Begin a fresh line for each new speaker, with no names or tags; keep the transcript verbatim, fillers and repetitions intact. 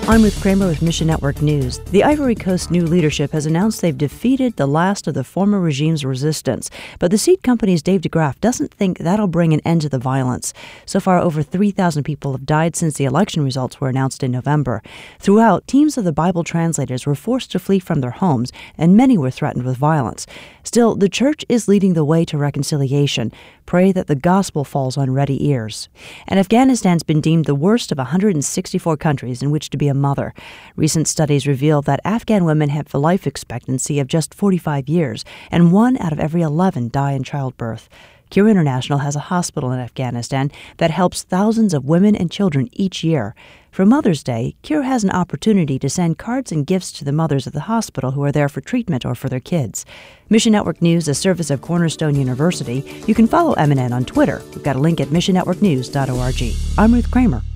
I'm Ruth Kramer with Mission Network News. The Ivory Coast new leadership has announced they've defeated the last of the former regime's resistance. But the seed company's Dave DeGraff doesn't think that'll bring an end to the violence. So far, over three thousand people have died since the election results were announced in November. Throughout, teams of the Bible translators were forced to flee from their homes, and many were threatened with violence. Still, the church is leading the way to reconciliation. Pray that the gospel falls on ready ears. And Afghanistan's been deemed the worst of one hundred sixty-four countries in which to be a mother. Recent studies reveal that Afghan women have a life expectancy of just forty-five years, and one out of every eleven die in childbirth. Cure International has a hospital in Afghanistan that helps thousands of women and children each year. For Mother's Day, Cure has an opportunity to send cards and gifts to the mothers at the hospital who are there for treatment or for their kids. Mission Network News, a service of Cornerstone University. You can follow M N N on Twitter. We've got a link at mission network news dot org. I'm Ruth Kramer.